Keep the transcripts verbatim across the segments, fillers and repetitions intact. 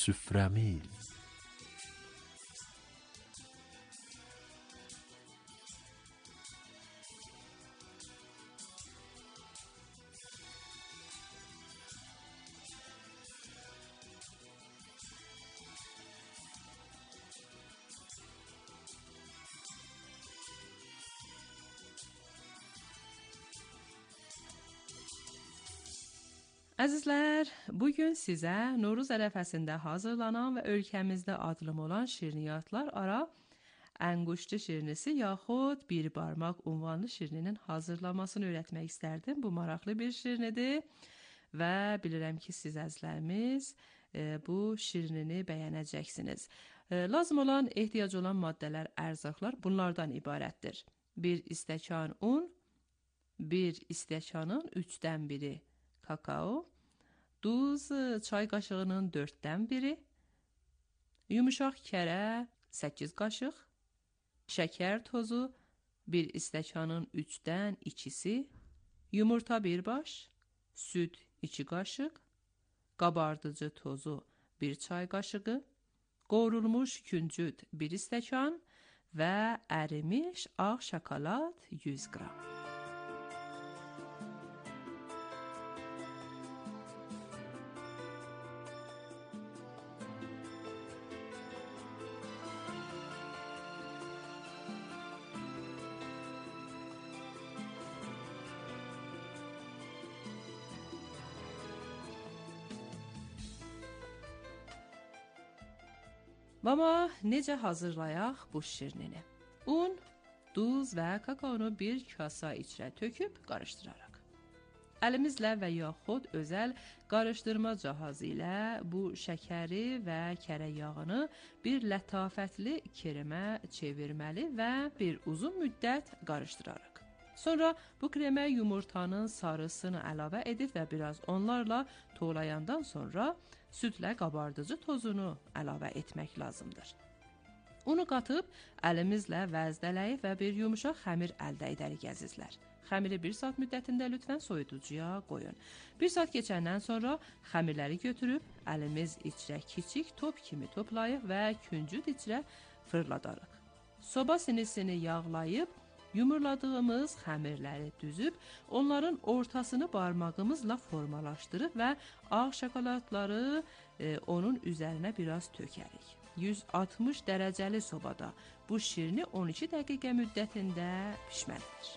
süfrəmiz. Əzizlər, bugün sizə Novruz ərəfəsində hazırlanan və ölkəmizdə adlım olan şirniyyatlar ara ənguştu şirnisi yaxud bir barmaq unvanlı şirninin hazırlanmasını öyrətmək istərdim. Bu maraqlı bir şirnidir və bilirəm ki, siz əzizlərimiz e, bu şirnini bəyənəcəksiniz. E, lazım olan, ehtiyac olan maddələr, ərzaqlar bunlardan ibarətdir. Bir istəkan un, bir istəkanın üçdən biri kakao, duz çay qaşığının dörddən biri, yumuşaq kərə səkkiz qaşıq, şəkər tozu bir istəkanın üçdən ikisi, yumurta bir baş, süd iki qaşıq, qabardıcı tozu bir çay qaşığı, qovrulmuş küncüt bir istəkan və ərimiş ağ şokolad yüz qram. Amma necə hazırlayaq bu şirnini? Un, duz və kakaonu bir kasa içrə töküb qarışdıraraq. Əlimizlə və yaxud özəl qarışdırma cihazı ilə bu şəkəri və kərə yağını bir lətafətli kremə çevirməli və bir uzun müddət qarışdıraraq. Sonra bu kremə yumurtanın sarısını əlavə edib və biraz onlarla toğlayandan sonra südlə qabardıcı tozunu əlavə etmək lazımdır. Unu qatıb əlimizlə vəzdələyib və bir yumuşaq xəmir əldə edərik əzizlər. Xəmiri bir saat müddətində lütfən soyuducuya qoyun. Bir saat keçəndən sonra xəmirləri götürüb əlimiz içrə kiçik top kimi toplayıq və küncüt içrə fırladarıq. Soba sinisini yağlayıb yumurladığımız xəmirləri düzüb, onların ortasını barmağımızla formalaşdırıb və ağ şokoladları e, onun üzərinə biraz tökərik. yüz altmış dərəcəli sobada bu şirni on iki dəqiqə müddətində pişməlidir.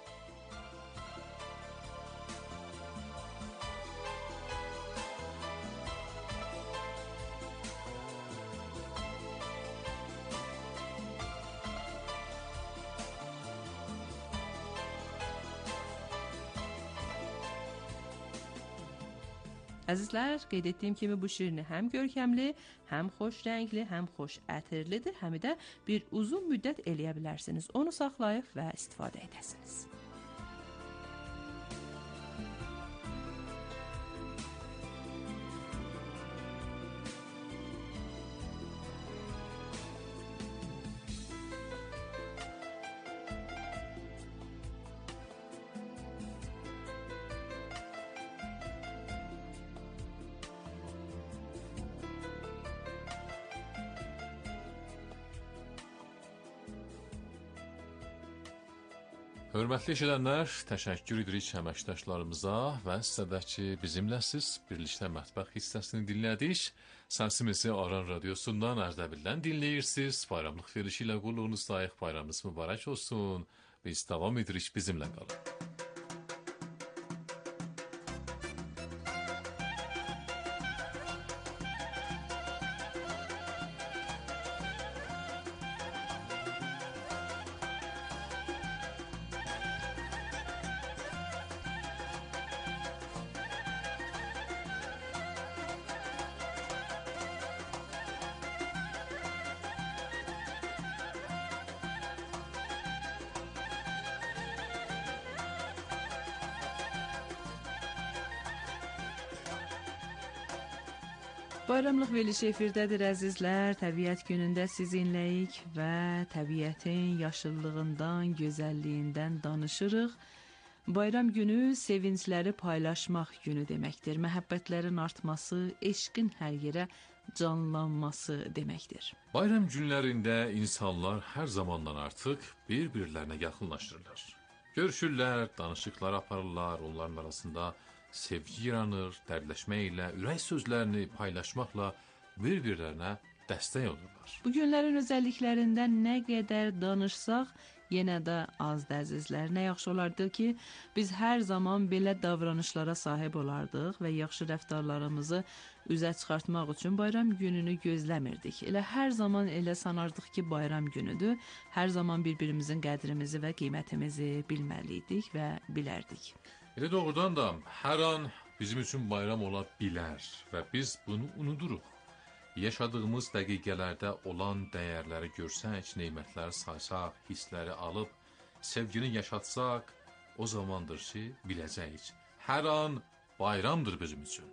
Əzizlər, qeyd etdiyim kimi bu şirni həm görkəmli, həm xoş rəngli, həm xoş ətirlidir, həm də bir uzun müddət eləyə bilərsiniz. Onu saxlayıb və istifadə edəsiniz. Hörmətli eşidənlər, təşəkkür edirik əməkdaşlarımıza və sizə də ki, bizimləsiz birlikdə mətbəx hissəsini dinlədik. Səsimizi Aran Radiosundan, Ərdəbildən dinləyirsiniz. Bayramlıq verişi ilə qulluğunuz dayiq, bayramınız mübarək olsun. Biz davam edirik, bizimlə qalın. Bayramlıq verilişi efirdədir əzizlər. Təbiət günündə sizinləyik və təbiətin yaşıllığından, gözəlliyindən danışırıq. Bayram günü sevincləri paylaşmaq günü deməkdir. Məhəbbətlərin artması, eşqin hər yerə canlanması deməkdir. Bayram günlərində insanlar hər zamandan artıq bir-birlərinə yaxınlaşırlar. Görüşürlər, danışıqlar aparırlar, onların arasında sevgi yaranır, dərdləşmək ilə, ürək sözlərini paylaşmaqla bir-birlərinə dəstək olurlar. Bu günlərin özəlliklərindən nə qədər danışsaq, yenə də azdır əzizlər. Nə yaxşı olardı ki, biz hər zaman belə davranışlara sahib olardıq və yaxşı rəftarlarımızı üzə çıxartmaq üçün bayram gününü gözləmirdik. Elə hər zaman elə sanardıq ki, bayram günüdür. Hər zaman bir-birimizin qədrimizi və qiymətimizi bilməliydik və bilərdik. Elə doğrudan da hər an bizim üçün bayram ola bilər və biz bunu unuduruq. Yaşadığımız dəqiqələrdə olan dəyərləri görsək, neymətləri saysaq, hissləri alıb, sevgini yaşatsaq, o zamandır ki, biləcəyik. Hər an bayramdır bizim üçün.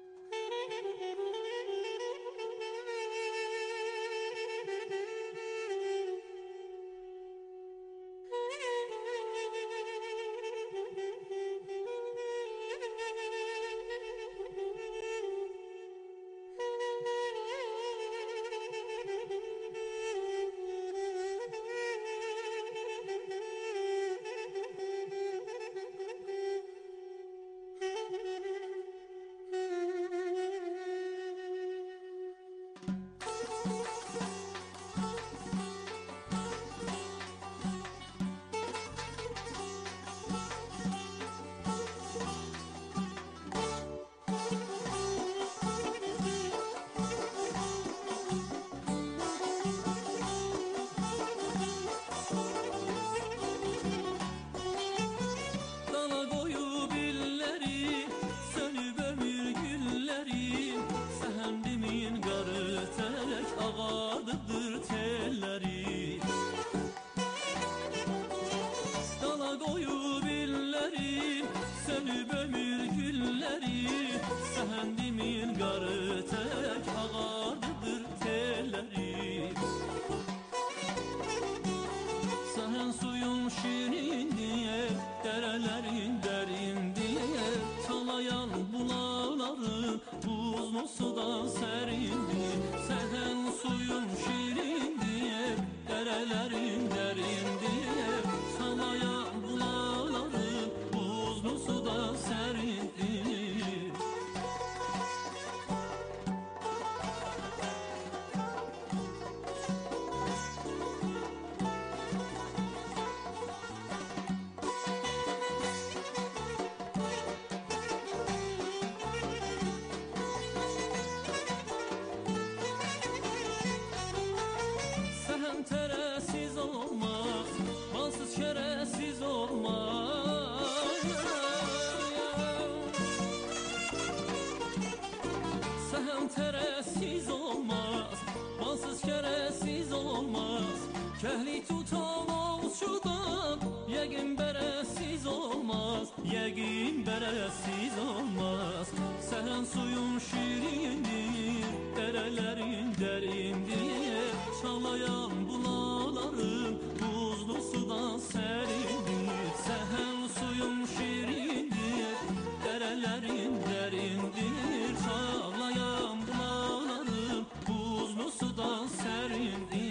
Teresiz olmaz, bansız keresiz olmaz. Kehli tutan olçudan, yegin beresiz olmaz, yegin beresiz olmaz. Sehen suyun şirindir, derelerin derindir. Çalayan bulaların buzlu sudan serindir. Sehen suyun şirindir, derelerin derindir. Çalayan bulaların buzlu sudan serindir.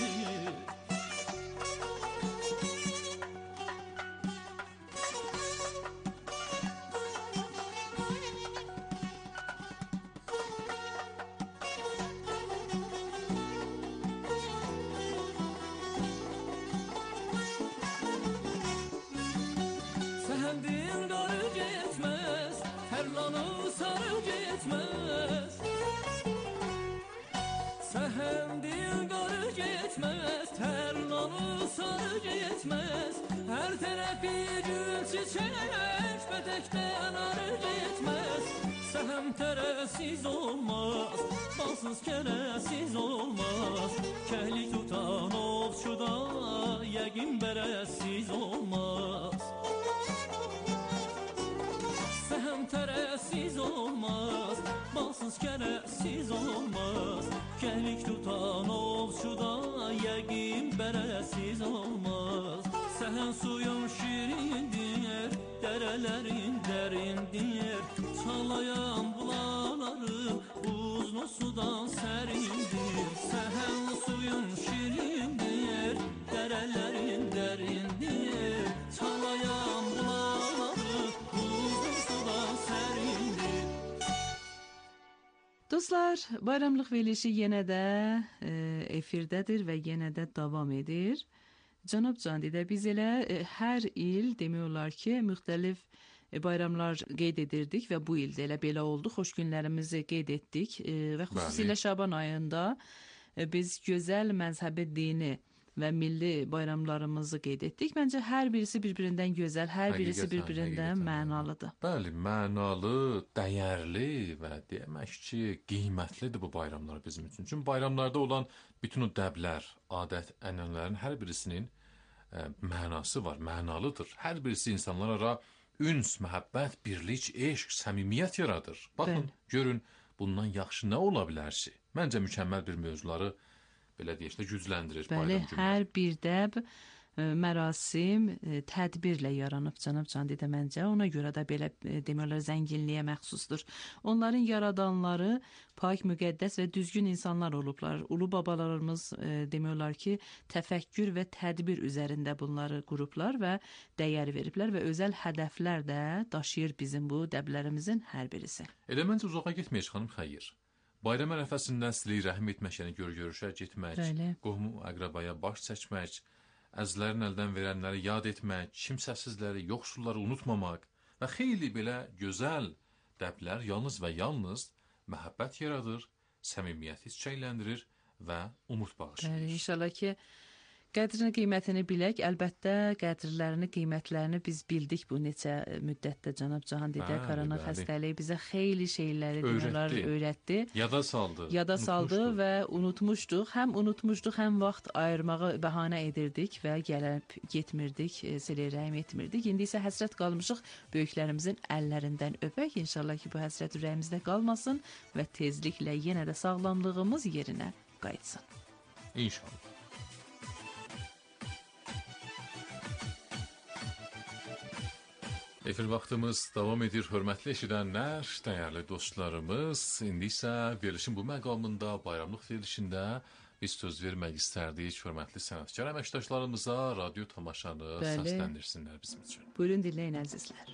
Sehendin garı gitmez, terlanı sarı gitmez. Sehendin garı gitmez, terlanı sarı gitmez. Her tarafi gül çiçek, petekten arı gitmez. Sehem teresiz olmaz, balsız keresiz olmaz. Kehli tutan ovçuda, yegin beresiz olmaz. Sehem teresiz olmaz, balsız keresiz olmaz. Kehlik tutan ovçuda, yegin beresiz olmaz. Sehen suyun şirindir, derelerin derindir. Çalayan bulaları buzlu sudan serindir. Sehenli suyun şirindir, derelerin derindir. Çalayan bulaları buzlu sudan serindir. Dostlar, bayramlıq verilişi yenə də e, efirdədir və yenə də davam edir. Cənab Candidə biz elə e, hər il demək olar ki, müxtəlif e, bayramlar qeyd edirdik və bu ildə elə belə oldu. Xoş günlərimizi qeyd etdik e, və xüsusilə Şaban ayında e, biz gözəl məzhəbi dini və milli bayramlarımızı qeyd etdik. Məncə hər birisi bir-birindən gözəl, hər birisi Həqiqətən, bir-birindən həqiqətən. mənalıdır. Bəli, mənalı, dəyərli və demək ki, qiymətlidir bu bayramlar bizim üçün. Çünki bayramlarda olan bütün o dəblər, adət, ənənələrin hər birisinin ə, mənası var, mənalıdır. Hər birisi insanlar ara üns, məhəbbət, birlik, eşq, səmimiyyət yaradır. Baxın, Bəli. görün, bundan yaxşı nə ola bilər ki? Məncə mükəmməl bir mövzuları belə deyək də gücləndirir Bəli, bayram günləri. hər bir dəb e, mərasim e, tədbirlə yaranıb cənab Candidə məncə. Ona görə də belə e, demək olar zənginliyə məxsusdur. Onların yaradanları pak, müqəddəs və düzgün insanlar olublar. Ulu babalarımız e, demək olar ki, təfəkkür və tədbir üzərində bunları qurublar və dəyər veriblər və özəl hədəflər də daşıyır bizim bu dəblərimizin hər birisi. Elə məncə uzağa getməyək xanım Xeyir. Bayram ərəfəsindən silik rəhim etmək, yəni gör-görüşə getmək, Bəli. qohum əqrabaya baş çəkmək, əzlərin əldən verənləri yad etmək, kimsəsizləri, yoxsulları unutmamaq və xeyli belə gözəl dəblər yalnız və yalnız məhəbbət yaradır, səmimiyyəti çiçəkləndirir və umut bağışlayır. Bəli, inşallah ki, qədrini, qiymətini bilək. Əlbəttə, qədrlərini, qiymətlərini biz bildik bu neçə müddətdə cənab Candidə. Bəli, Koronavirus bəli. xəstəliyi bizə xeyli şeyləri Öyrətdi. demələr öyrətdi. Yada saldı. Yada saldı unutmuşdu. və unutmuşduq. Həm unutmuşduq, həm vaxt ayırmağı bəhanə edirdik və gəlib getmirdik, selirəyim etmirdik. İndi isə həsrət qalmışıq böyüklərimizin əllərindən öpək. İnşallah ki, bu həsrət ürəyimizdə qalmasın və tezliklə yenə də sağlamlığımız yerinə qayıtsın. İnşallah. Efir vaxtımız davam edir, hörmətli eşidənlər, dəyərli dostlarımız. İndi isə verilişin bu məqamında, bayramlıq verilişində biz söz vermək istərdik hörmətli sənətkar əməkdaşlarımıza radio tamaşanı Bəli. səsləndirsinlər bizim üçün. Buyurun dinləyin əzizlər.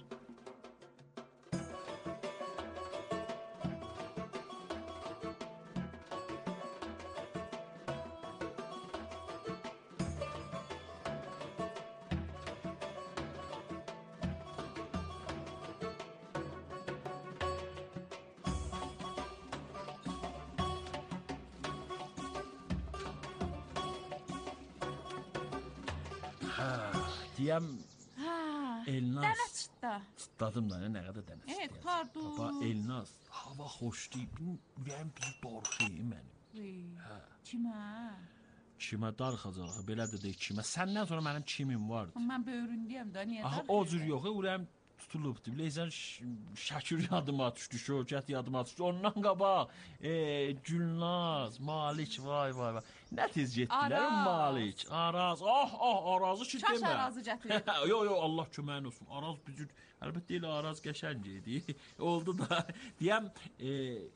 Deyəm Ha, Elnaz. dənə çıxdı. Dadım da nə qədər dənə Evet, istəyir. pardon. Baba Elnaz, hava xoş deyil. Ürəyim bir darıxır mənim. Ey, Kimə? Kimə darıxacaq? Belə də deyək kimə. Səndən sonra mənim kimim vardı? Mən böyründəyəm də, niyə Aha, o cür yox, ürəyim tutulubdu. Bilirsən, Şəkür yadıma düşdü, Şövkət yadıma düşdü. Ondan qabaq, e, Gülnaz, Malik, vay vay vay. Nə tez getdilər Araz. Malik, Araz. Ah, ah, Arazı ki Çaş demə. Arazı gətirib. Yo yo Allah köməyin olsun. Araz bücür. Əlbəttə elə Araz qəşəng idi. Oldu da. Deyəm, e,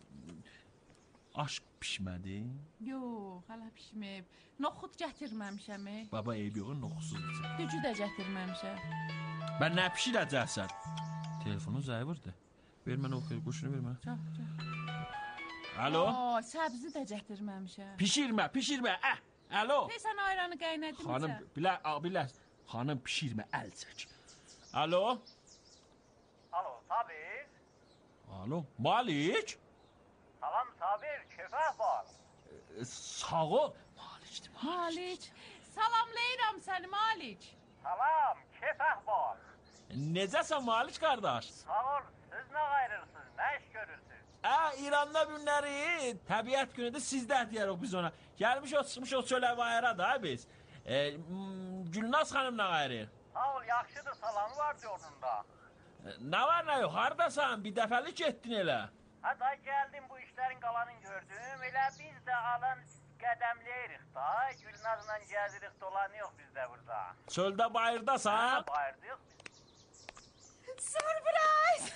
aşk pişmədi. Yox, hələ pişməyib. Noxud gətirməmişəm. e. Baba eyb yox, noxusuz bizə. Dücü də gətirməmişəm. Mən nə pişirəcəksən? Telefonun zəifdir. Ver mənə o xeyir quşunu ver mənə. Çox, çox. Alo? Oo, səbzi də gətirməmişəm. Pişirmə, pişirmə. Əh, alo. Hey, sən ayranı qaynadın Xanım, bilə, a, bilə. Xanım pişirmə, əl çək. Alo? Alo Sabir. Alo, Malik? Salam Sabir, kefah var. E, sağ ol. Malikdir, Malik. Malik, salamlayıram səni Malik. Salam, kefah var. Necəsən Malik qardaş? Sağ ol, siz nə qayırırsınız, nə iş görürsünüz? Ə, İranda günləri təbiət günüdür, sizdə deyirik biz ona. Gəlmiş o, çıxmış o çölə bayra da biz. E, m, Gülnaz xanım nə qayırır? Sağ ol, yaxşıdır, salamı var yolunda. E, nə var nə yox, hardasan? Bir dəfəlik getdin elə. Ha da gəldim bu işlərin qalanını gördüm. Elə biz də alan qədəmləyirik da. Gülnazla gəzirik, dolanıyıq biz də burada. Çöldə bayırdasan? Ha, bayırdıq. Surprise!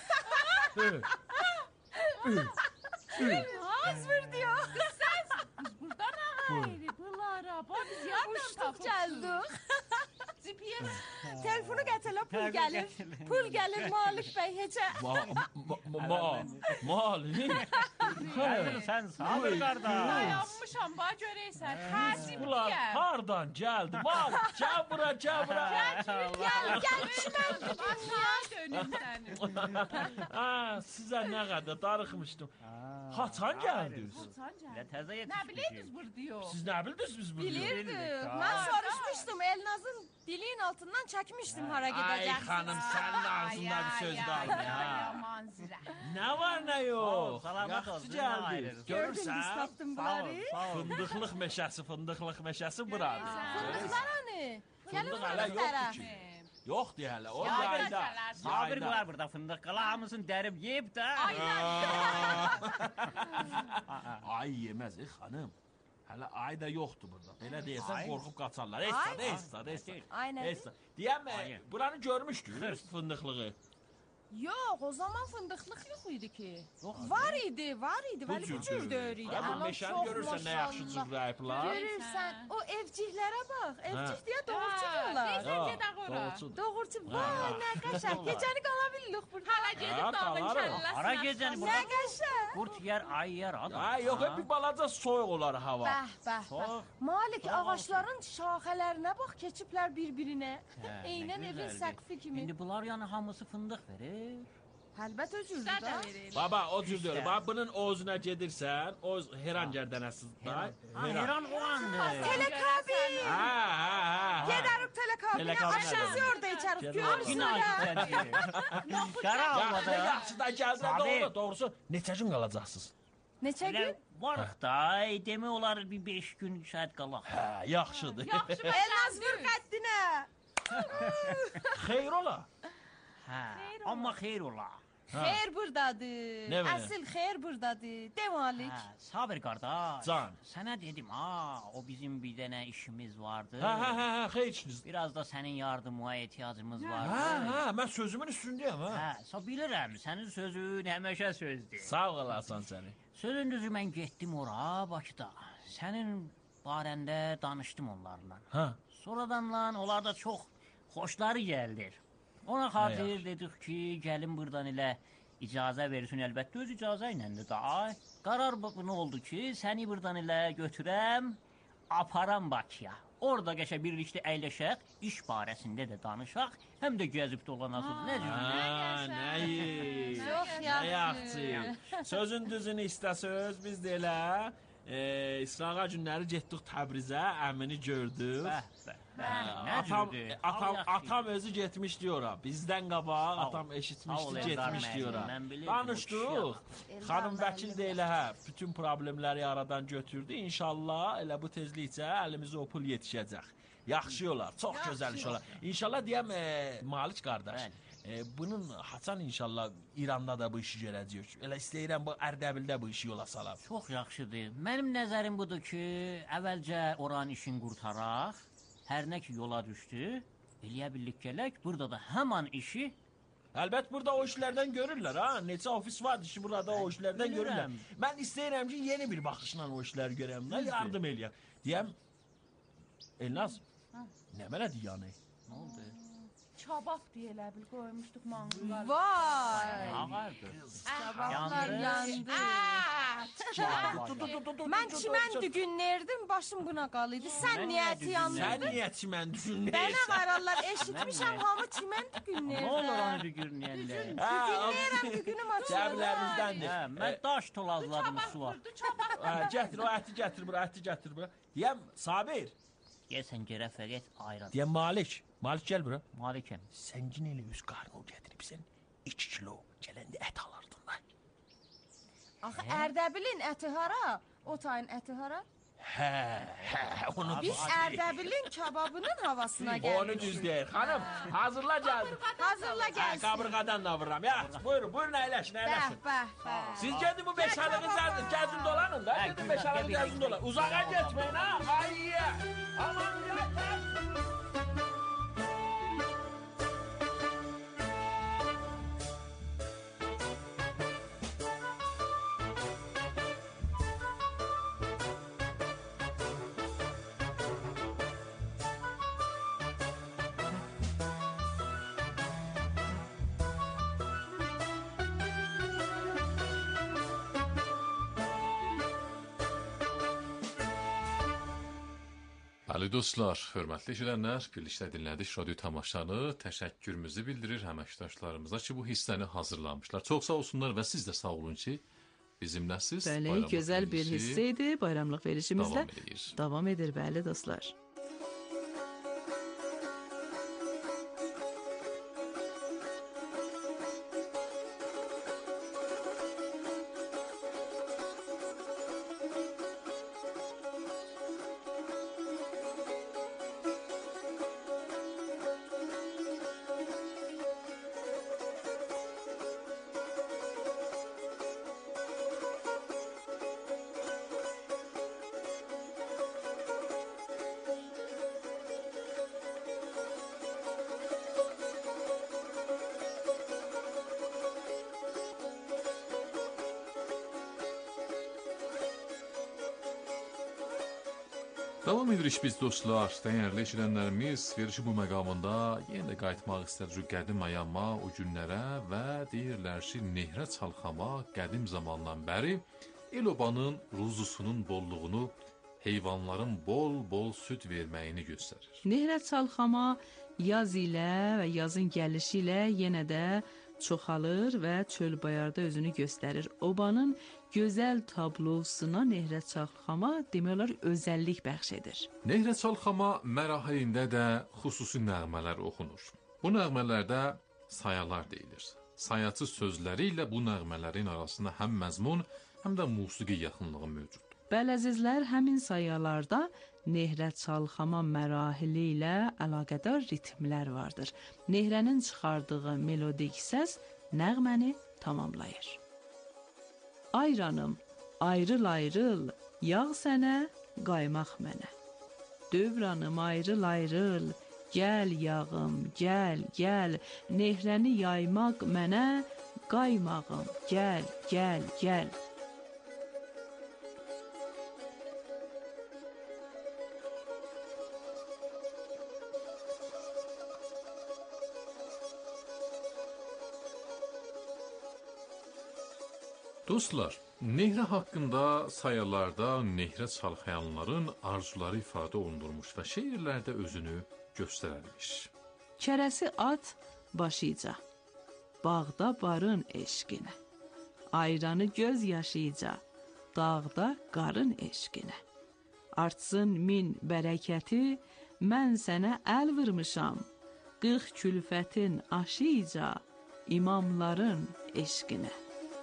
Hazır diyor. Burada ne gayri? Bunlara bak biz yardım Uçtuk geldik. G P S. Telefonu getir la pul gelir. Pul gelir Malik Bey hece. Ma, ma, ma, ma, Malik. Gəldin sən sabır qardaş. Dayanmışam bax görəysən. Xəsim Ulan deyəm. hardan geldi? Malik gel bura gel bura. Gel gel çimen. Aşağı dönüm səni. Ha, size ne kadar darıkmıştım. Haçan geldiniz? Elə təzə Nə yetişmişik. bilirdiniz burada yox. Siz ne bildiniz biz bunu? Bilirdik. Ben soruşmuştum. Elnaz'ın diliğin altından çekmiştim hara Ay gideceksiniz. hanım senin ağzında bir söz kaldı Ya ya. yaman zirə. Ne var ne Ol, yok. salamat Yaxşı olsun, ne geldiniz. ayrılır. Gördün biz Görürsen taptım Sağ ol, bunları. sağ ol. fındıklık meşesi fındıklık meşesi buradır. Fındıklar hani. Gelin Fındık hala fındıklara. yoktu ki. Yok diye hele. O Ya yayda. bırakırlar. Sabir var burada fındıq qalamısın dərib yeyib də. Ay yemez e hanım. Hele ay da yoktu burada. Böyle değilsen Ay. korkup kaçarlar. Ay. Esta, esta, esta. Aynen. Esta. Diyem Ay. mi? Buranı görmüştür fındıklığı. Yok o zaman fındıklık yok idi ki. Yok. Var idi, var idi. Veli bu cür de öyleydi. Ya bu Anam meşəni çok görürsən nə yaxşı maşallah. cürrəyiblər. Görürsen o evciklərə bax. Evcik diye doğurçu Ha, diyorlar. neyse. Gedək ora. doğrusudur. Doğurçu. Vay nə qəşəng. Gecəni qala bilirik burada. Hala gedib Ha, dağın qalarıq. kəlləsinə. Ara gecəni Nə burada qəşəng. qurt yer, ay yer adam. Ha yok hep bir balaca soyuq olar hava. Bəh, bəh, bəh. Soğuk. Malik ağaçların şaxələrinə bax, keçiblər bir-birinə. Hə, nə Eynən evin gözəldir. səqfi kimi. İndi bunlar yəni hamısı fındıq verir. Əlbət özürdür Sizə də da. verir. Baba o cür diyor. İşte. Bak bunun oğuzuna gedirsen, oğuz Heran gerdənəsiz da. Ha, Heran oğandı. Telekabin. Ha ha ha. Gedərik telekabinə. Telekabinə Aşağısı gedərik. orada içərik. Gedərik. Görürsün Günah öyle. gidəcək. Qara Ya olmadı. ne yaxşı da gəldin Sabir. doğru doğrusu. Neçə gün qalacaqsınız? Neçə Elə gün? varıq da, demək olar bir beş gün şahid qalaq. Hə, yaxşıdır. Yaxşı Elnaz vur qəddinə. Xeyr ola. Hə, amma xeyr ola. Xeyr burdadır. Nə belə? Əsl xeyr burdadır. De Malik. Hə, Sabir qardaş. Can. Sənə dedim ha, o bizim bir dənə işimiz vardı. Hə hə hə hə, xeyr işiniz. Biraz da sənin yardımına ehtiyacımız Hə vardı. hə, mən sözümün üstündəyəm ha. Hə, sə bilirəm, sənin sözün həmişə sözdür. Sağ olasan səni. Sözün düzü mən getdim ora Bakıda. Sənin barəndə danışdım onlarla. Hə. Sonradan lan onlar da çox xoşları gəldi. Ona xatir dedik ki, gəlin burdan elə icazə versin, əlbəttə öz icazə ilə da. Ay, qərar bu nə oldu ki, səni burdan elə götürəm, aparam Bakıya. Orada qəşə birlikdə əyləşək, iş barəsində də danışaq, həm də gəzib dolanasınız. Nə deyirsən? Ha, nəyi? Çox Nə yaxşı. yaxşı. Sözün düzünü istə söz, biz də elə e, İsrağa günləri getdik Təbrizə, əmini gördük. Bəh, bəh, bəh. Nə Atam, cürdür? atam, Al yaxşı. atam özü getmiş diyor. Bizden qabaq Sağ ol. atam Sağ ol, eşitmişdi, Eldar getmiş müəllim, diyor. mən bilirdim o Danışdıq. kişi. Xanım Eldar vəkil müəllim. də elə hə, bütün problemləri aradan götürdü. İnşallah elə bu tezlikcə əlimizə o pul yetişəcək. Yaxşı olar, çox gözəl iş olar. İnşallah deyəm e, Malik qardaş. Bəli. E, bunun Hasan inşallah İranda da bu işi görəcək. Elə istəyirəm bu Ərdəbildə bu işi yola salaq. Çox yaxşıdır. Mənim nəzərim budur ki, əvvəlcə oranın işini qurtaraq. Hər nə ki yola düşdü, eləyə bildik gələk. Burada da həman işi Əlbət burada o işlərdən görürlər ha. Neçə ofis var ki burada o işlərdən bilirəm. görürlər. Mən istəyirəm ki yeni bir baxışla o işləri görəm. Nə yardım eləyəm. Deyəm Elnaz. Nə belədir yəni? nə oldu? Çabab deyə elə bil qoymuşduq manqal. Vay. Ağardı. Kabaklar yandı. Mən çimən düğünlərdim, başım buna qalıydı. Sən Mən niyə niyə eti yandırdın? Sən niyə çimən Bənə düşünürsən? qararlar eşitmişəm hamı çimən düğünlərdə. Nə olur onu dügürləyənlər? Düğünləyirəm, düğünüm açılır. Cəblərinizdəndir. Hə, mən daş tolazladım sular. Vurdu çabab. Hə, gətir o əti gətir bura, əti gətir bura. Deyəm Sabir. Gəlsən gərə fəqət ayran. Deyəm Malik. Malik gəl bura. Malikəm. Səngin elə üz qarnı gətiribsən. iki kilo gələndə ət alırdın da. Axı Ərdəbilin əti hara? O tayın əti hara? Hə, hə, onu Biz Ərdəbilin kababının havasına gəldik. Onu düz deyir. Xanım, hazırla gəldim. Hazırla Hə, gəlsin. qabırğadan da vururam. Ya, buyurun, buyurun əyləşin, Bəh, əyləşin. bəh, bəh. Siz gedin bu beşarlığı gəzin, gəzin dolanın da. Hə, Gedin güzel, beşarlığı gel, gəzin dolanın. Uzağa getməyin ha. Ay, aman ya. Bəli dostlar, hörmətli izləyənlər, birlikdə dinlədik radio tamaşanı. Təşəkkürümüzü bildirir əməkdaşlarımıza ki, bu hissəni hazırlamışlar. Çox sağ olsunlar və siz də sağ olun ki, bizimləsiz. Bəli, gözəl bir hissə idi. Bayramlıq verilişimizlə davam edir. Davam edir, bəli dostlar. Davam edirik biz dostlar, dəyərli eşidənlərimiz, verişi bu məqamında yenə də qayıtmaq istədik qədim ayama, o günlərə və deyirlər ki, nehrə çalxama qədim zamandan bəri el-obanın ruzusunun bolluğunu, heyvanların bol-bol süd verməyini göstərir. Nehrə çalxama yaz ilə və yazın gəlişi ilə yenə də çoxalır və çölbayarda özünü göstərir. Obanın gözəl tablosuna nehrə çalxama demək olar özəllik bəxş edir. Nehrə çalxama mərahilində də xüsusi nəğmələr oxunur. Bu nəğmələrdə sayalar deyilir. Sayaçı sözləri ilə bu nəğmələrin arasında həm məzmun, həm də musiqi yaxınlığı mövcuddur. Bəli əzizlər, həmin sayalarda nehrə çalxama mərahili ilə əlaqədar ritmlər vardır. Nehrənin çıxardığı melodik səs nəğməni tamamlayır. Ayranım, ayrıl-ayrıl, yağ sənə, qaymaq mənə. Dövranım, ayrıl-ayrıl, gəl yağım, gəl, gəl, nehrəni yaymaq mənə, qaymağım, gəl, gəl, gəl. Dostlar, nehrə haqqında sayalarda nehrə çalxayanların arzuları ifadə olunurmuş və şeirlərdə özünü göstərərmiş. Kərəsi at başıca, bağda barın eşqinə. Ayranı göz yaşıca, dağda qarın eşqinə. Artsın min bərəkəti, mən sənə əl vurmuşam. Qırx külfətin aşıca, imamların eşqinə.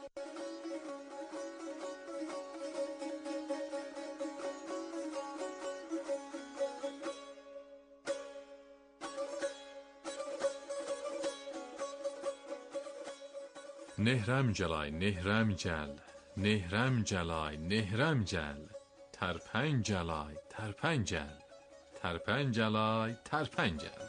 Nehrəm gəlay, nehrəm gəl, nehrəm gəlay, nehrəm gəl, tərpən gəlay, tərpən gəl, tərpən gəlay, tərpən gəl.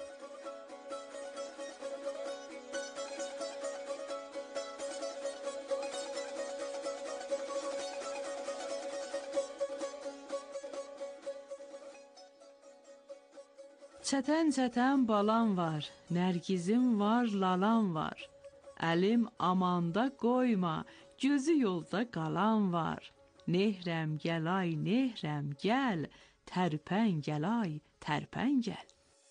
Çətən-çətən balam var, nərgizim var, lalam var. Əlim amanda qoyma, gözü yolda qalan var. Nehrəm gəlay, nehrəm gəl, tərpən gəlay, tərpən gəl.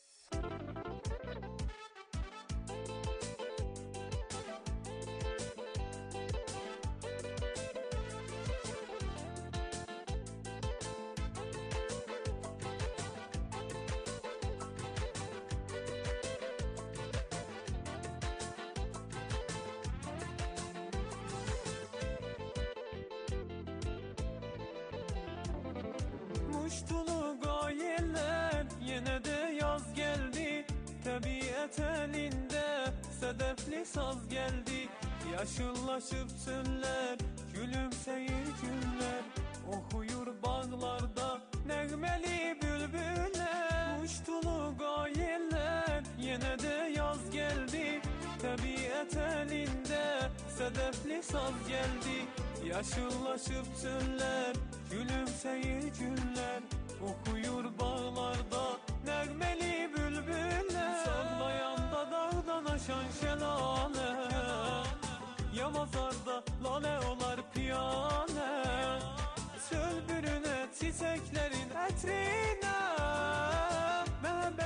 Muştulu gayeler, yine de yaz geldi. Tabiat elinde sedefli saz geldi. Yaşıllaşıp çöller, gülümseyir güller. Okuyur bağlarda nəğmeli bülbüller. Muştulu gayeler, yine de yaz geldi. Tabiat elinde sedefli saz geldi. Yaşıllaşıp çöller, gülümseyir güller. Okuyur bağlarda nəğmeli bülbüller. Sallayanda dağdan aşan şelale, Yamazarda lale olar piyale. Çöl bürüne çiçeklerin ətrine,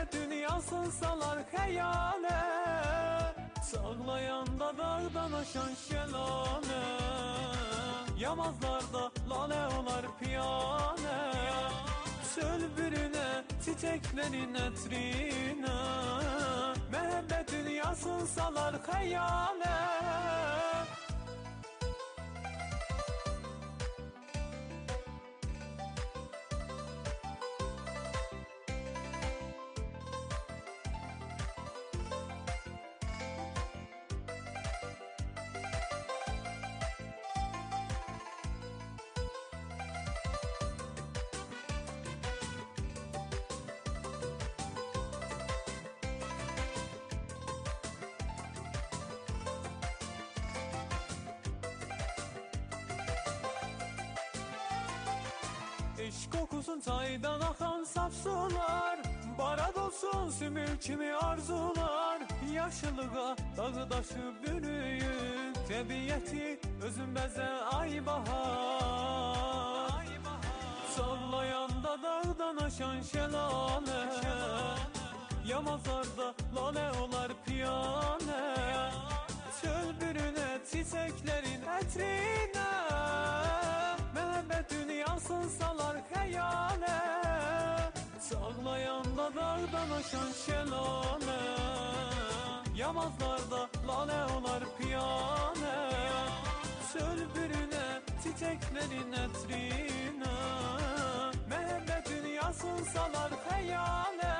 Məhəbbət dünyasın salar xəyale, sağlayanda dağdan aşan şelale, yamazlarda lale olar piyale, sölbürüne çiçeklerin etrine, məhəbbət dünyasın salar xəyale. Eşk kokusun çaydan akan saf sular, bara dolsun sümül kimi arzular, yaşılığa dağı daşı bürüyüp, təbiyyəti özün bəzə ay bahar. Sallayanda dağdan aşan şelale, yamazlarda lale olar piyane, çöl bürüne çiçeklerin etrine, məhəbbət dünyasın salar xəyale, sağlayanda dağdan aşan şelale, yamazlarda lale olar piyane, çöl bürüne çiçeklerin etrine, məhəbbət dünyasın salar xəyale.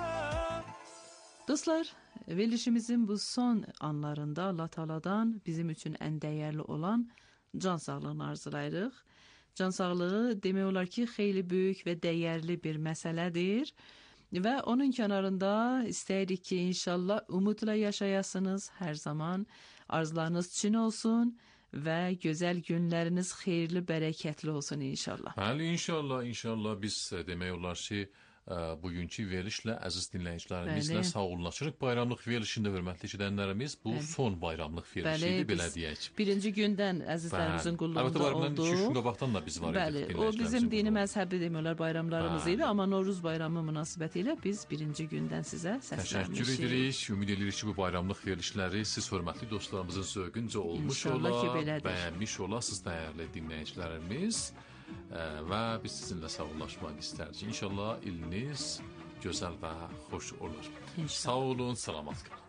Dostlar, verilişimizin bu son anlarında Allah Taala'dan bizim üçün ən dəyərli olan can sağlığını arzulayırıq. Can sağlığı demək olar ki, xeyli böyük və dəyərli bir məsələdir və onun kənarında istəyirik ki, inşallah umudla yaşayasınız, hər zaman arzularınız çin olsun və gözəl günləriniz xeyirli, bərəkətli olsun inşallah. Bəli, inşallah, inşallah biz demək olar ki, bugünkü verilişlə əziz dinləyicilərimizlə sağollaşırıq. Bayramlıq verilişində hörmətli eşidənlərimiz bu Bəli. son bayramlıq verilişidir, belə deyək. Birinci gündən əzizlərimizin qulluğunda oldu. Əlbəttə, bayramdan iki üç gün qabaqdan da biz var Bəli, idik. o bizim dini məzhəbi demirlər bayramlarımız idi, amma Novruz bayramı münasibəti ilə biz birinci gündən sizə səslənmişik. Təşəkkür edirik, ümid edirik ki, bu bayramlıq verilişləri siz hörmətli dostlarımızın zövqüncə olmuş ola, bəyənmiş olasınız dəyərli dinləyicilərimiz. Və biz sizinlə sağollaşmaq istərik. İnşallah iliniz gözəl və xoş olur. İnşallah. Sağ olun, salamat qalın.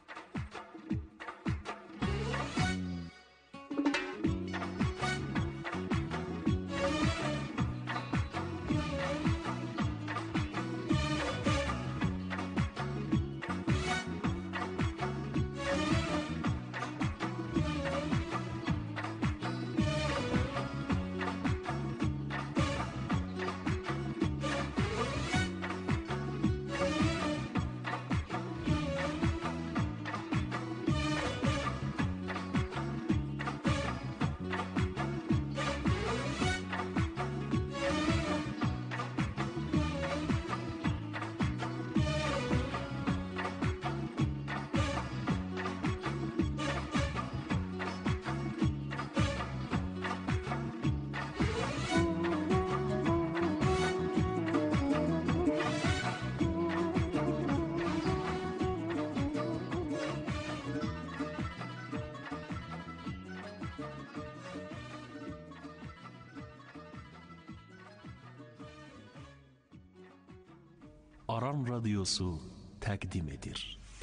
Aran Radyosu təqdim edir.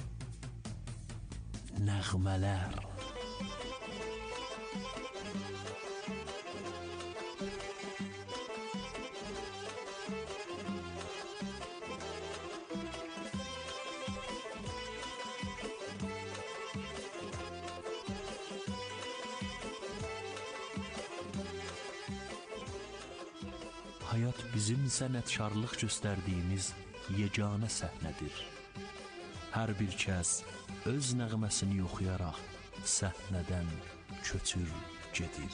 Nəğmələr. Hayat bizim sənətkarlıq göstərdiyimiz yeganə səhnədir. Hər bir kəs öz nəğməsini oxuyaraq səhnədən köçür gedir.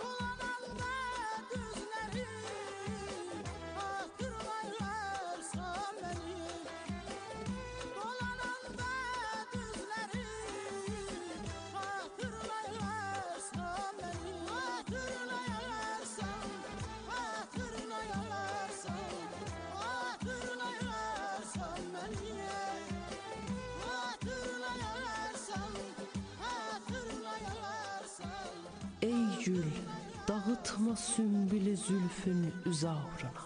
Sağ gül, dağıtma sümbülü zülfün üzarına.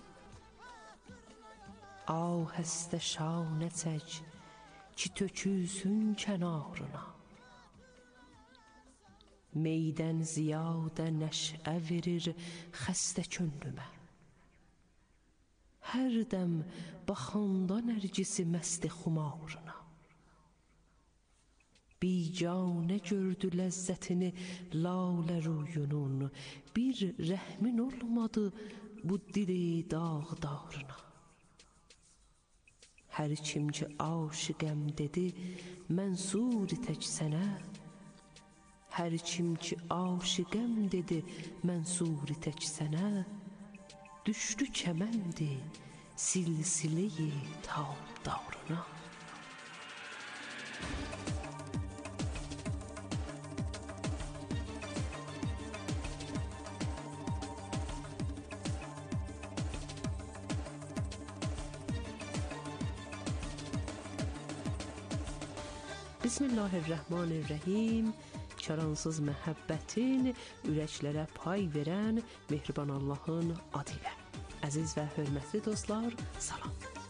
Ahəstə şanə çək, ki tökülsün kənarına. Meydən ziyadə nəşə verir xəstə könlümə. Hər dəm baxanda nərgisi məsti xumarına. Biganə gördü ləzzətini lalə ruyunun, bir rəhmin olmadı bu dili dağdarına. Hər kim ki aşiqəm dedi, mənsuri tək sənə. Hər kim ki aşiqəm dedi, mənsuri tək sənə. Düşdü kəməndi silsileyi tabdarına. Bismillahirrahmanirrahim. Çaransız məhəbbətin ürəklərə pay verən mehriban Allahın adı ilə. Əziz və hörmətli dostlar, salam.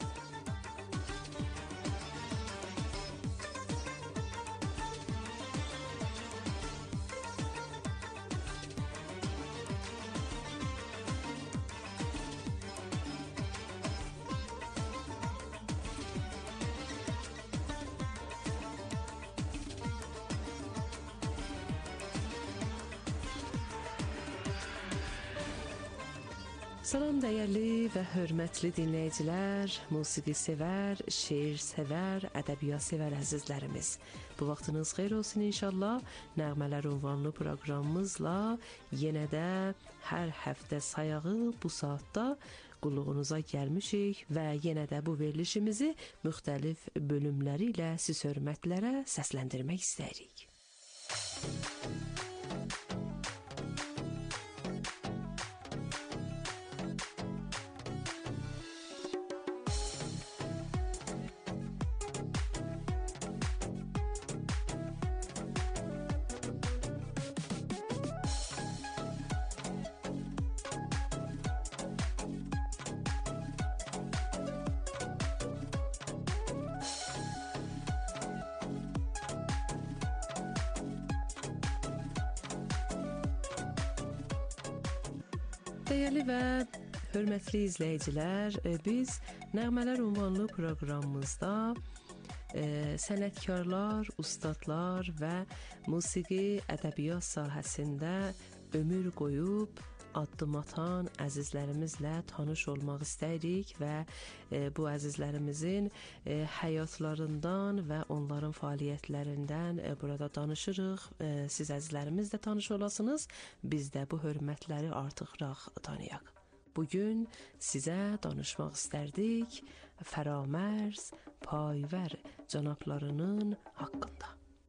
Salam dəyərli və hörmətli dinləyicilər, musiqi sevər, şeir sevər, ədəbiyyat sevər əzizlərimiz. Bu vaxtınız xeyir olsun inşallah. Nəğmələr ünvanlı proqramımızla yenə də hər həftə sayağı bu saatda qulluğunuza gəlmişik və yenə də bu verilişimizi müxtəlif bölümləri ilə siz hörmətlərə səsləndirmək istəyirik. Dəyərli və hörmətli izləyicilər, biz Nəğmələr ünvanlı proqramımızda e, sənətkarlar, ustadlar və musiqi, ədəbiyyat sahəsində ömür qoyub addım atan əzizlərimizlə tanış olmaq istəyirik və e, bu əzizlərimizin e, həyatlarından və onların fəaliyyətlərindən e, burada danışırıq. E, siz əzizlərimiz də tanış olasınız, biz də bu hörmətləri artıqraq tanıyaq. Bugün sizə danışmaq istərdik Fəramərz Payvər cənablarının haqqında.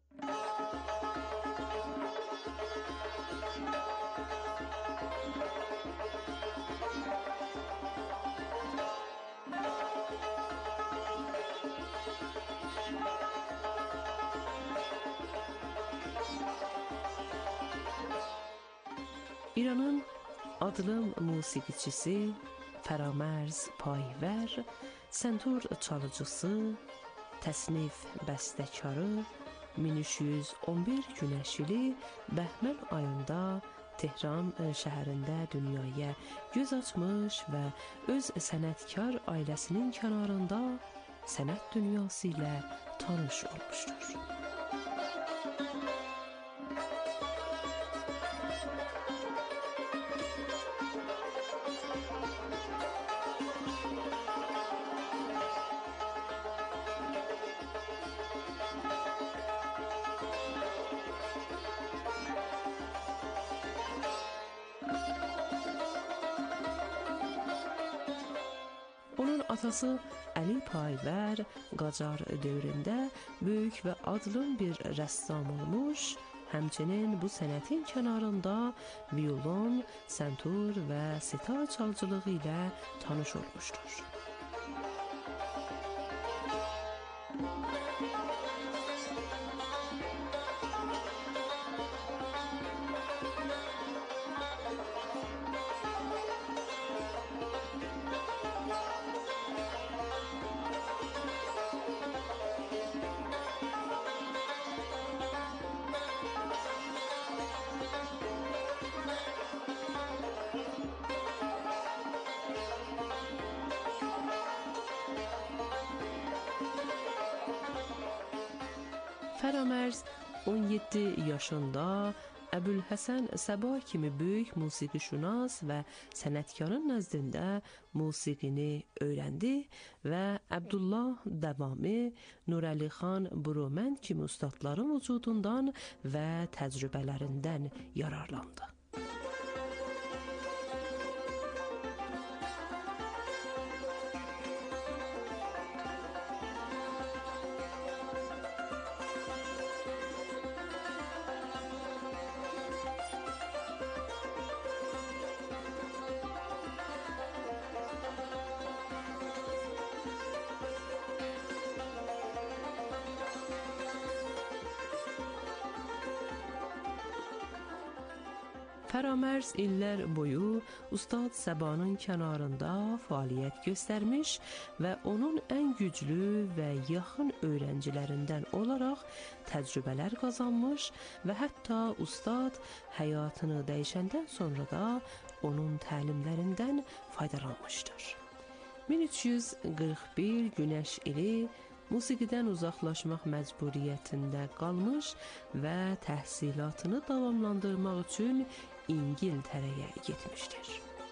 İranın adlı musiqiçisi Fəramərz Payvər, sentur çalıcısı, təsnif bəstəkarı min üç yüz on bir günəşli Bəhmən ayında Tehran şəhərində dünyaya göz açmış və öz sənətkar ailəsinin kənarında sənət dünyası ilə tanış olmuşdur. Onun atası Əli Payvər Qacar dövründə böyük və adlı bir rəssam olmuş, həmçinin bu sənətin kənarında violon, sentur və sitar çalıcılığı ilə tanış olmuşdur. Fərəmərz on yeddi yaşında Əbülhəsən Səba kimi böyük musiqişünas və sənətkarın nəzdində musiqini öyrəndi və Əbdullah Dəvami, Nurəli xan Burumənd kimi ustadların vücudundan və təcrübələrindən yararlandı. Fərəmərz illər boyu Ustad Səbanın kənarında fəaliyyət göstərmiş və onun ən güclü və yaxın öyrəncilərindən olaraq təcrübələr qazanmış və hətta Ustad həyatını dəyişəndən sonra da onun təlimlərindən faydalanmışdır. min üç yüz qırx bir Günəş ili musiqidən uzaqlaşmaq məcburiyyətində qalmış və təhsilatını davamlandırmaq üçün İngiltərəyə getmişdir.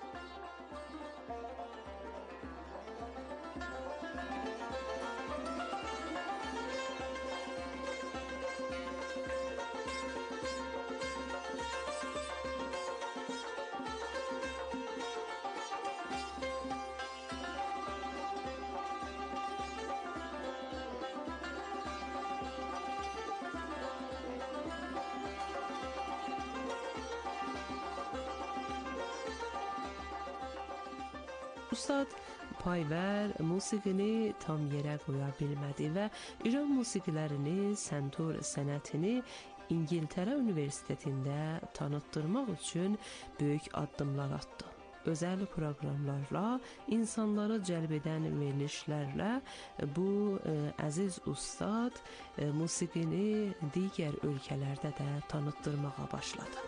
Ustad payvər musiqini tam yerə qoya bilmədi və İran musiqilərini, sentur sənətini İngiltərə Universitetində tanıtdırmaq üçün böyük addımlar atdı. Özəl proqramlarla, insanları cəlb edən verilişlərlə bu ə, əziz ustad ə, musiqini digər ölkələrdə də tanıtdırmağa başladı.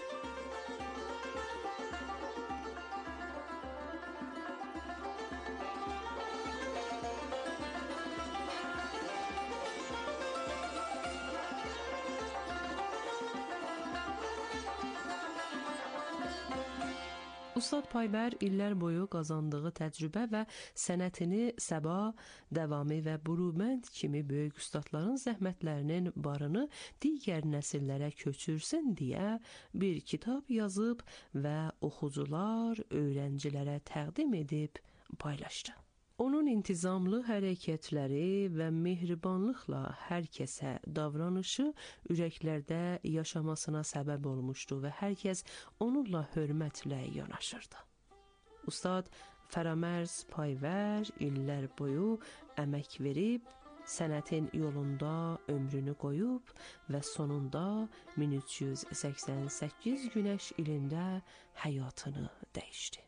Ustad Payvər illər boyu qazandığı təcrübə və sənətini Səba, Dəvami və Burumənd kimi böyük ustadların zəhmətlərinin barını digər nəsillərə köçürsün deyə bir kitab yazıb və oxucular, öyrəncilərə təqdim edib paylaşdı. Onun intizamlı hərəkətləri və mehribanlıqla hər kəsə davranışı ürəklərdə yaşamasına səbəb olmuşdu və hər kəs onunla hörmətlə yanaşırdı. Ustad Fərəmərz Payvər illər boyu əmək verib, sənətin yolunda ömrünü qoyub və sonunda min üç yüz səksən səkkiz Günəş ilində həyatını dəyişdi.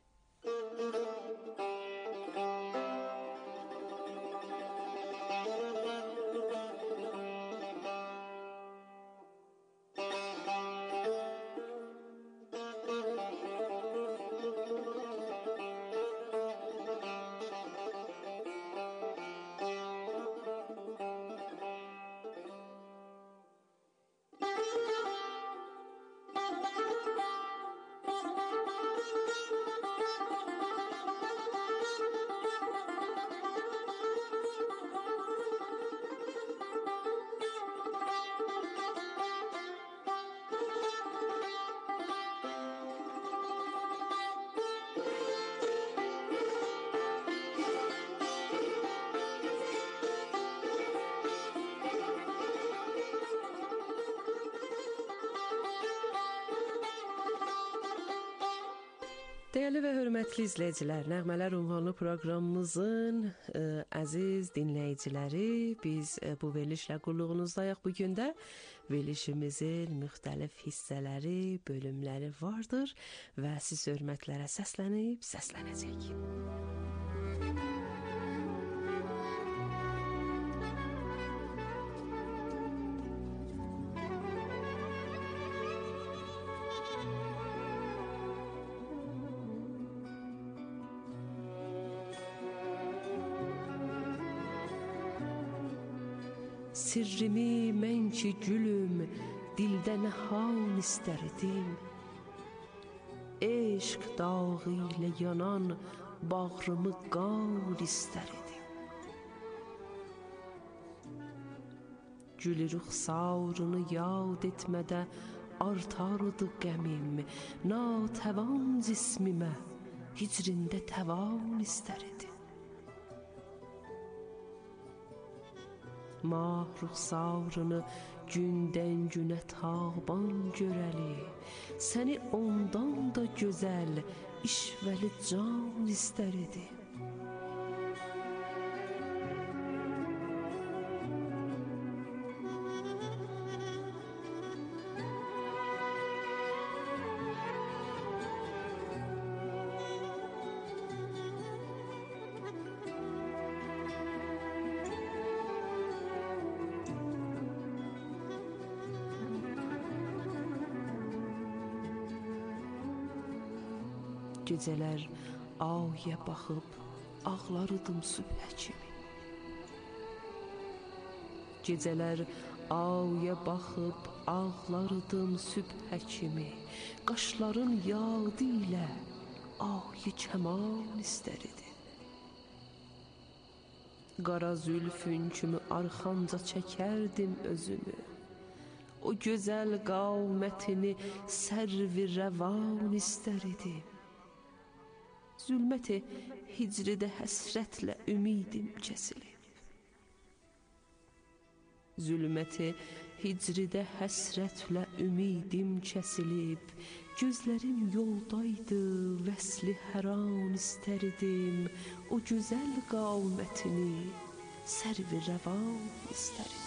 Dəyərli və hörmətli izləyicilər, Nəğmələr ünvanlı proqramımızın ə, əziz dinləyiciləri, biz ə, bu verilişlə qulluğunuzdayıq bu gündə. Verilişimizin müxtəlif hissələri, bölümləri vardır və siz hörmətlərə səslənib səslənəcək. Sirrimi mən ki gülüm, dildə nəhal istərdim. Eşq dağı ilə yanan bağrımı qal istərdim. Gül rüxsarını yad etmədə artardı qəmim. Natəvan cismimə hicrində təvan istərdim. Mah rüxsarını gündən günə taban görəli, səni ondan da gözəl işvəli can istərdim. Gecələr aya baxıb ağlardım sübhə kimi. Gecələr aya baxıb ağlardım sübhə kimi. Qaşların yadı ilə ayı kəman istərdim. Qara zülfün kimi arxanca çəkərdim özümü. O gözəl qamətini sərvi rəvan istərdim. Zülməti hicridə həsrətlə ümidim kəsilib. Zülməti hicridə həsrətlə ümidim kəsilib. Gözlərim yoldaydı, vəsli hər an istərdim. O gözəl qamətini sərvi rəvan istərdim.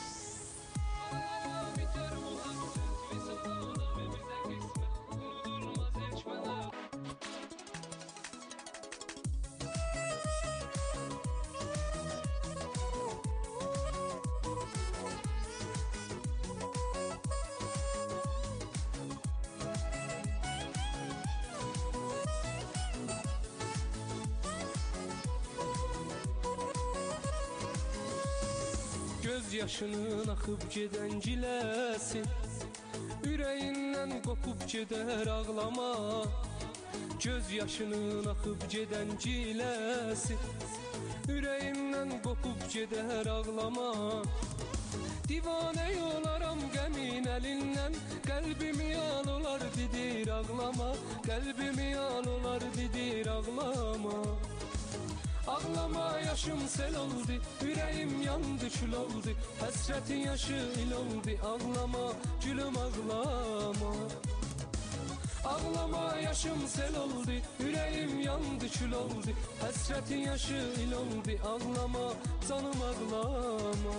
Göz yaşının axıb gedən giləsi, ürəyindən qopub gedər ağlama. Göz yaşının axıb gedən giləsi, ürəyindən qopub gedər ağlama. Divanə olaram qəmin əlindən, qəlbimi yal olar didir ağlama. Qəlbimi yal olar didir ağlama. Ağlama yaşım sel oldu, ürəyim yandı kül oldu. Həsrətin yaşı il oldu, ağlama gülüm ağlama. Ağlama yaşım sel oldu, ürəyim yandı kül oldu. Həsrətin yaşı il oldu, ağlama canım ağlama.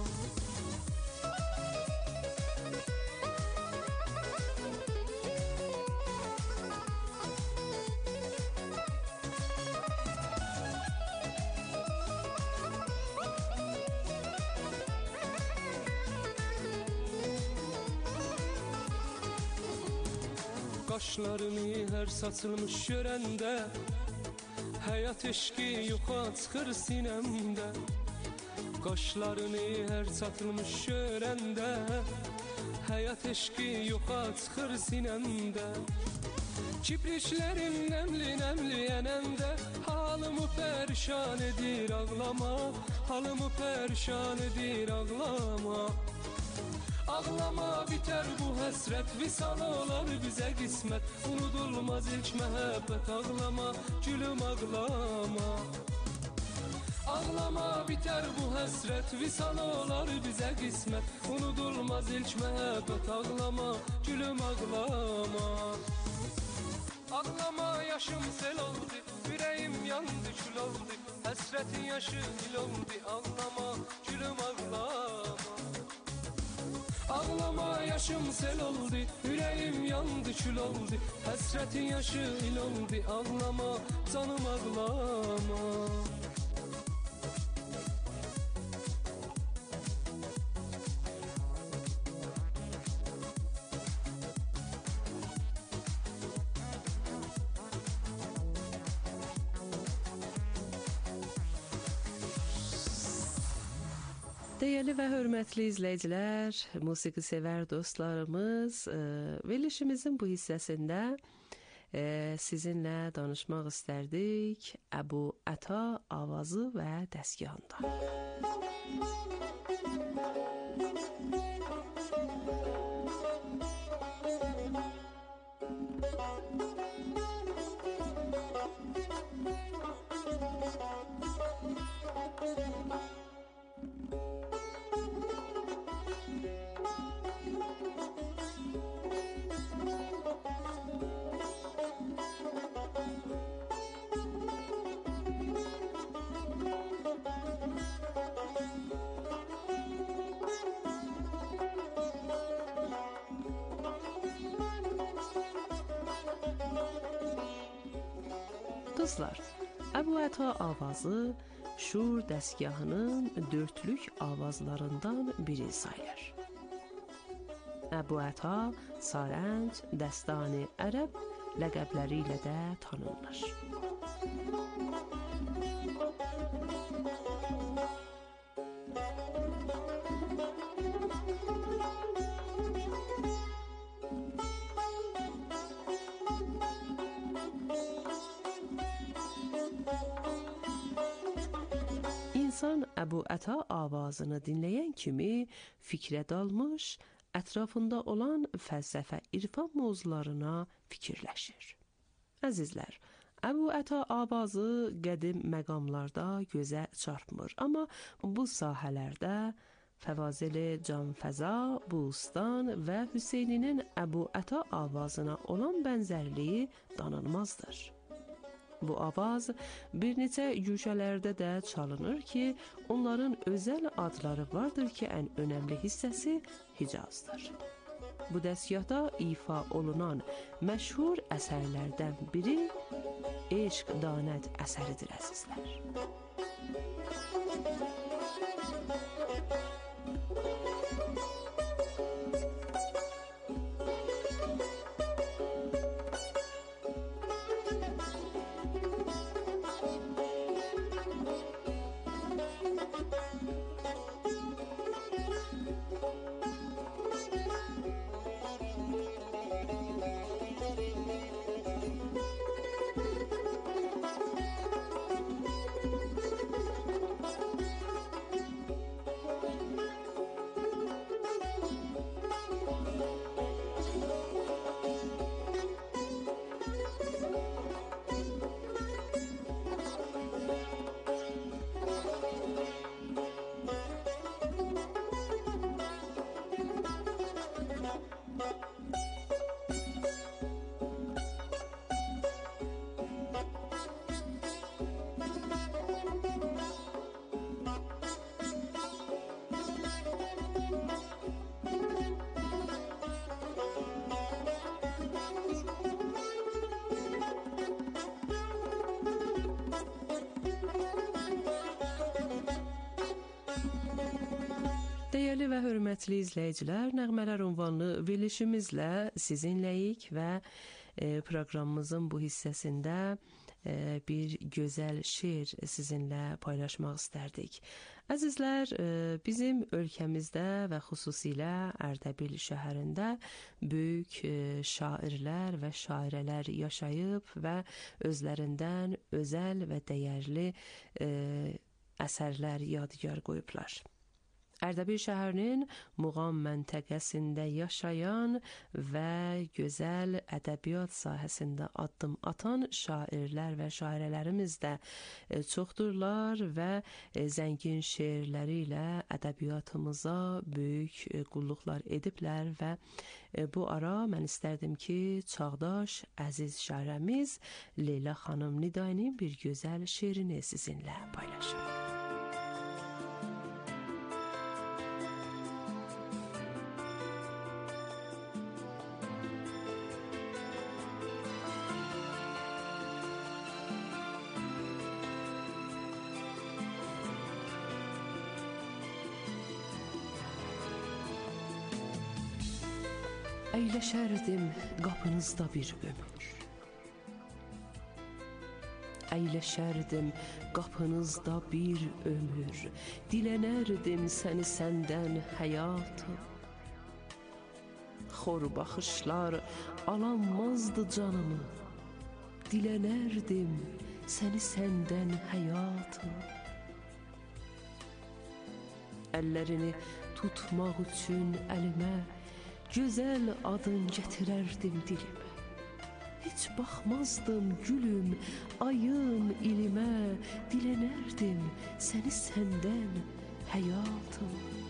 Qaşlarını hər saçılmış görəndə, həyat eşqi yoxa çıxır sinəmdə. Qaşlarını hər saçılmış görəndə, həyat eşqi yoxa çıxır sinəmdə. Kipriklərin nəmli-nəmli ənəndə, halımı pərişan edir ağlama. Halımı pərişan edir ağlama. Ağlama bitər bu həsrət, visal olar bizə qismət. Unudulmaz ilk məhəbbət, ağlama gülüm ağlama. Ağlama bitər bu həsrət, visal olar bizə qismət. Unudulmaz ilk məhəbbət, ağlama gülüm ağlama. Ağlama yaşım sel oldu, ürəyim yandı kül oldu. Həsrətin yaşı il oldu, ağlama gülüm ağlama. Ağlama yaşım sel oldu, ürəyim yandı kül oldu. Həsrətin yaşı il oldu, ağlama canım ağlama. Değerli və hörmətli izləyicilər, musiqi sevər dostlarımız, e, verilişimizin bu hissəsində e, sizinlə danışmaq istərdik Əbu Əta avazı və dəstgahından. Dostlar, Əbu Əta avazı şur dəstgahının dörtlük avazlarından biri sayılır. Əbu Əta, Sarənd, Dəstani Ərəb ləqəbləri ilə də tanınır. İnsan Əbu Əta avazını dinləyən kimi fikrə dalmış, ətrafında olan fəlsəfə, irfan mövzularına fikirləşir. Əzizlər, Əbu Əta avazı qədim məqamlarda gözə çarpmır, amma bu sahələrdə Fəvazeli Canfəza, Bustan və Hüseyninin Əbu Əta avazına olan bənzərliyi danılmazdır. Bu avaz bir neçə güşələrdə də çalınır ki, onların özəl adları vardır ki, ən önəmli hissəsi Hicazdır. Bu dəstgahda ifa olunan məşhur əsərlərdən biri Eşq Danət əsəridir, əzizlər. Dəyərli və hörmətli izləyicilər, Nəğmələr ünvanlı verilişimizlə sizinləyik və e, proqramımızın bu hissəsində e, bir gözəl şeir sizinlə paylaşmaq istərdik. Əzizlər, e, bizim ölkəmizdə və xüsusilə Ərdəbil şəhərində böyük e, şairlər və şairələr yaşayıb və özlərindən özəl və dəyərli e, əsərlər yadigar qoyublar. Ərdəbil şəhərinin Muğam məntəqəsində yaşayan və gözəl ədəbiyyat sahəsində addım atan şairlər və şairələrimiz də çoxdurlar və zəngin şeirləri ilə ədəbiyyatımıza böyük qulluqlar ediblər və bu ara mən istərdim ki, çağdaş, əziz şairəmiz Leyla xanım Nidayinin bir gözəl şeirini sizinlə paylaşım. Əyləşərdim qapınızda bir ömür. əyləşərdim qapınızda bir ömür, dilənərdim səni səndən həyatım. Xor baxışlar alanmazdı canımı, dilənərdim səni səndən həyatım. Əllərini tutmaq üçün əlimə gözəl adın gətirərdim dilimə. Heç baxmazdım gülüm, ayım, ilimə, dilənərdim səni səndən həyatım.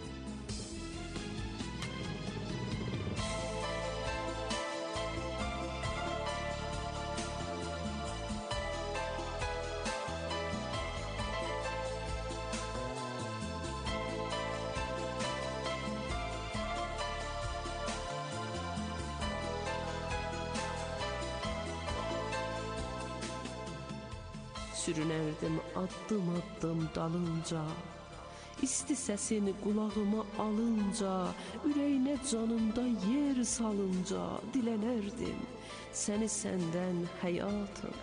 Sürünərdim addım addım dalınca, İsti səsin qulağıma alınca, ürəyinə canımda yer salınca, dilənərdim səni səndən həyatım.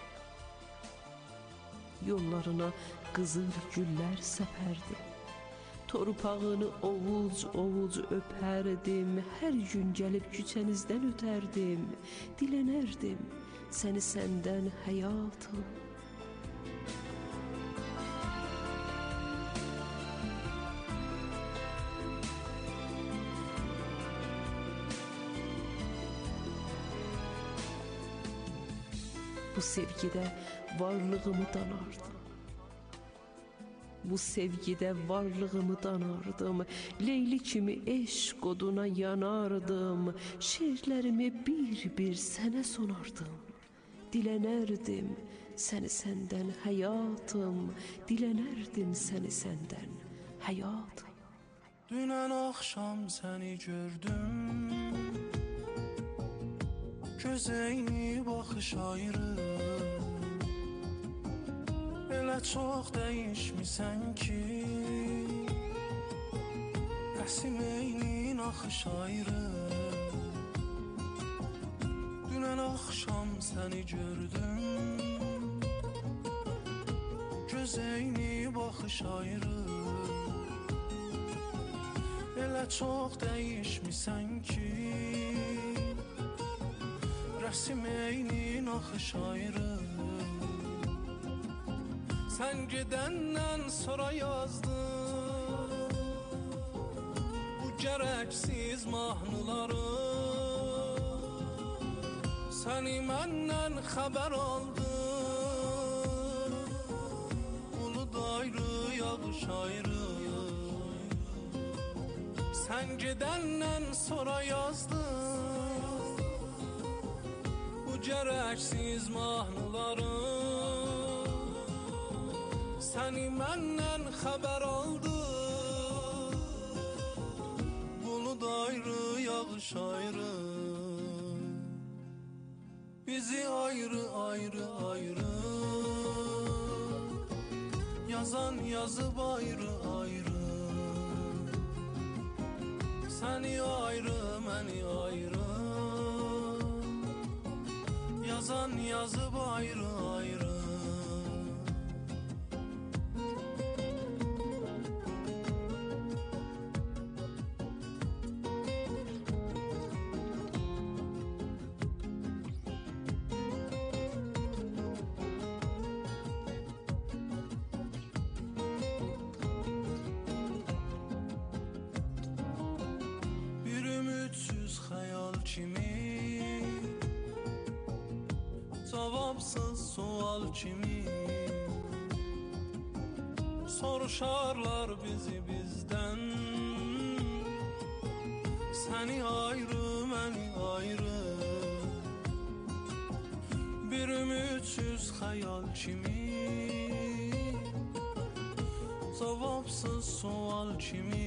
Yollarına qızıl güllər səpərdim, torpağını ovuc ovuc öpərdim, hər gün gəlib küçənizdən ötərdim, dilənərdim səni səndən həyatım. Bu sevgidə varlığımı danardım. Bu sevgidə varlığımı danardım. Leyli kimi eşq oduna yanardım. Şeirlərimi bir-bir sənə sonardım. Dilənərdim səni səndən həyatım. Dilənərdim səni səndən həyatım. Dünən axşam səni gördüm, göz eyni baxış ayrı. Elə çox dəyişmisən ki, rəsim eynin axış ayrı. Dünən axşam səni gördüm, göz eyni baxış ayrı. Elə çox dəyişmisən ki, rəsim eynin axış ayrı. Sən gedəndən sonra yazdım bu gərəksiz mahnıları. Səni məndən xəbər aldım, bulud ayrı, yağış ayrı. Sən gedəndən sonra yazdım bu gərəksiz mahnıları. Səni məndən xəbər aldım, bulud ayrı, yağış ayrı. Bizi ayrı ayrı ayrı yazan yazıb ayrı ayrı. Səni ayrı, məni ayrı yazan yazıb ayrı ayrı. Bir ümitsiz xəyal kimi, cavabsız sual kimi, soruşarlar bizi bizdən. Səni ayrı, məni ayrı. Bir ümitsiz xəyal kimi, cavabsız sual kimi,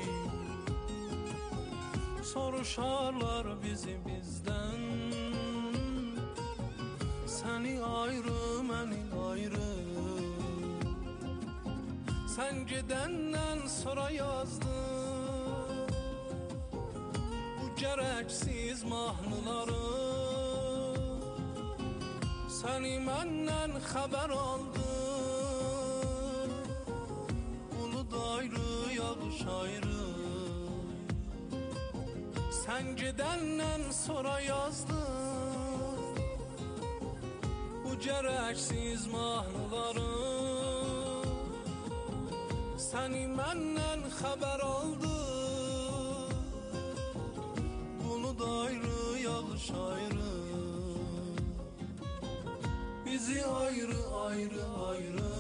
soruşarlar bizi bizdən. Səni ayrı, məni ayrı. Sən gedəndən sonra yazdım bu gərəksiz mahnıları. Səni məndən xəbər aldı. Bulud ayrı, yağış ayrı. Sən gedəndən sonra yazdı bu gərəksiz mahnıları. Səni məndən xəbər aldı. Bulud ayrı, yağış ayrı. Bizi ayrı ayrı ayrı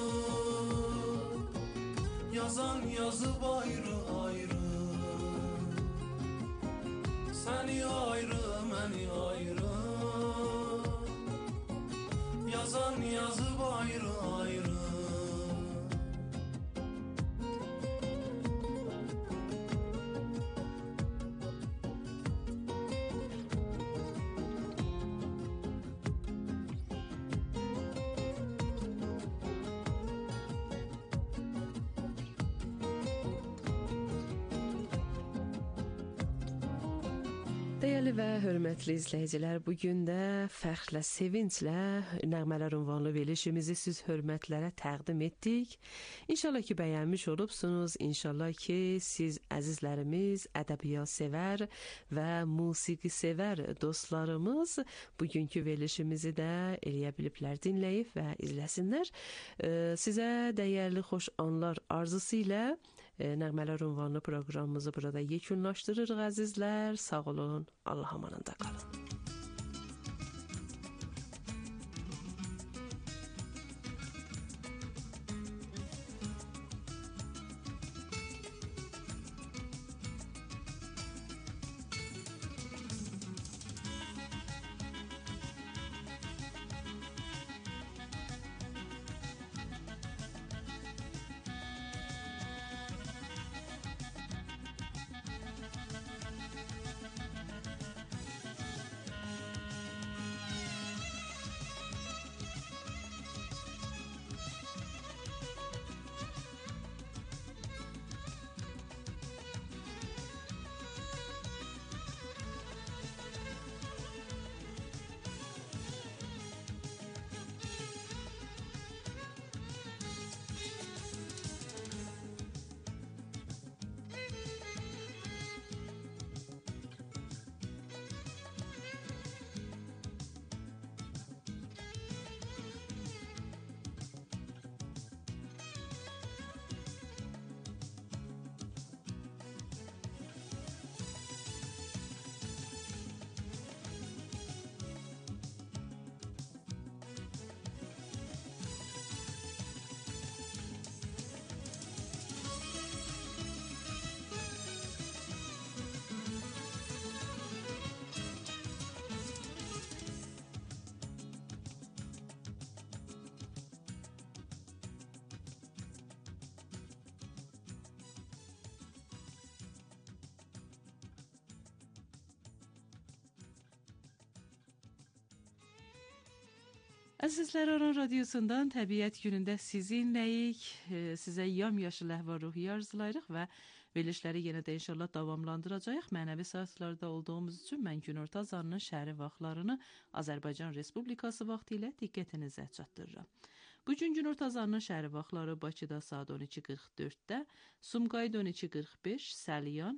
yazan yazıb ayrı ayrı. Səni ayrı, məni ayrı yazan yazıb ayrı ayrı. Dəyərli və hörmətli izləyicilər, bugün də fəxrlə, sevinclə nəğmələr ünvanlı verilişimizi siz hörmətlərə təqdim etdik. İnşallah ki, bəyənmiş olubsunuz. İnşallah ki, siz əzizlərimiz, ədəbiyyat sevər və musiqi sevər dostlarımız bugünkü verilişimizi də eləyə biliblər, dinləyib və izləsinlər. Sizə dəyərli xoş anlar arzusu ilə Nəğmələr ünvanlı proqramımızı burada yekunlaşdırırıq əzizlər. Sağ olun, Allah amanında qalın. Əzizlər, Aran Radiosundan Təbiət günündə sizinləyik. Sizə yamyaşıl əhval-ruhiyyə arzulayırıq və verilişləri yenə də inşallah davamlandıracağıq. Mənəvi saatlarda olduğumuz üçün mən günorta azanının şəhəri vaxtlarını Azərbaycan Respublikası vaxtı ilə diqqətinizə çatdırıram. Bugün günorta azanının şəhəri vaxtları Bakıda saat on iki qırx dörddə, Sumqayıt on iki qırx beş, Səliyan